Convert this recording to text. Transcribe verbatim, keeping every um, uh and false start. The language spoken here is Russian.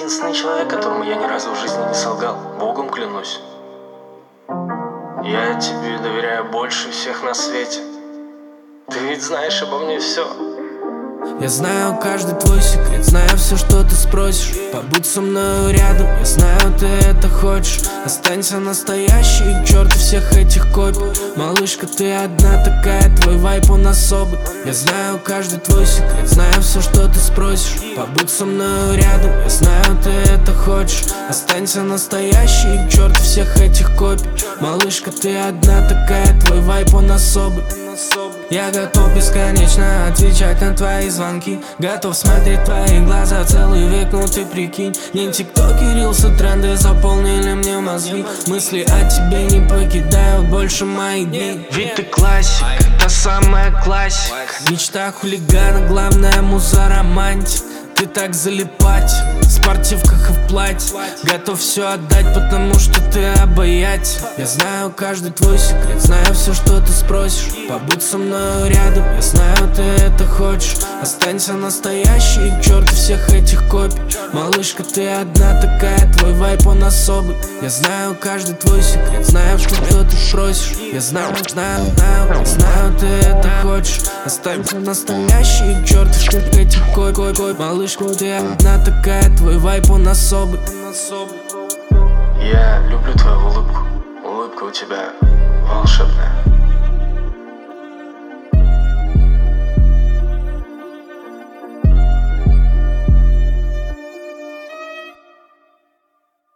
единственный человек, которому я ни разу в жизни не солгал. Богом клянусь. Я тебе доверяю больше всех на свете. Ты ведь знаешь обо мне все. Я знаю каждый твой секрет, знаю все, что ты спросишь. Побудь со мною рядом, я знаю, ты это хочешь. Останься настоящей, к черту всех этих копий. Малышка, ты одна такая, твой вайп он особый. Я знаю каждый твой секрет, знаю все, что ты спросишь. Побудь со мною рядом, я знаю, ты это хочешь. Останься настоящей, к черту всех этих копий. Малышка, ты одна такая, твой вайп он особый. Я готов бесконечно отвечать на твои звонки. Готов смотреть твои глаза целый век, ну ты прикинь. День тиктоки, рилсы, тренды заполнили мне мозги. Мысли о тебе не покидают больше мои дни. Ведь ты классика, та самая классика. Мечта хулигана, главная муза романтик. Ты так залипать в спортивках и в платье. Готов все отдать, потому что ты обаять. Я знаю каждый твой секрет, знаю все, что ты спросишь. Побудь со мною рядом, я знаю, ты это хочешь. Останься настоящей, к черту всех этих копий. Малышка, ты одна такая, твой вайп он особый. Я знаю каждый твой секрет, знаю, что, что ты просишь. Я знаю, знаю, знаю, знаю, ты это хочешь. Останься настоящей, к черту всех этих копий. Малышка, ты одна такая, твой вайп он особый. Я люблю твою улыбку. Улыбка у тебя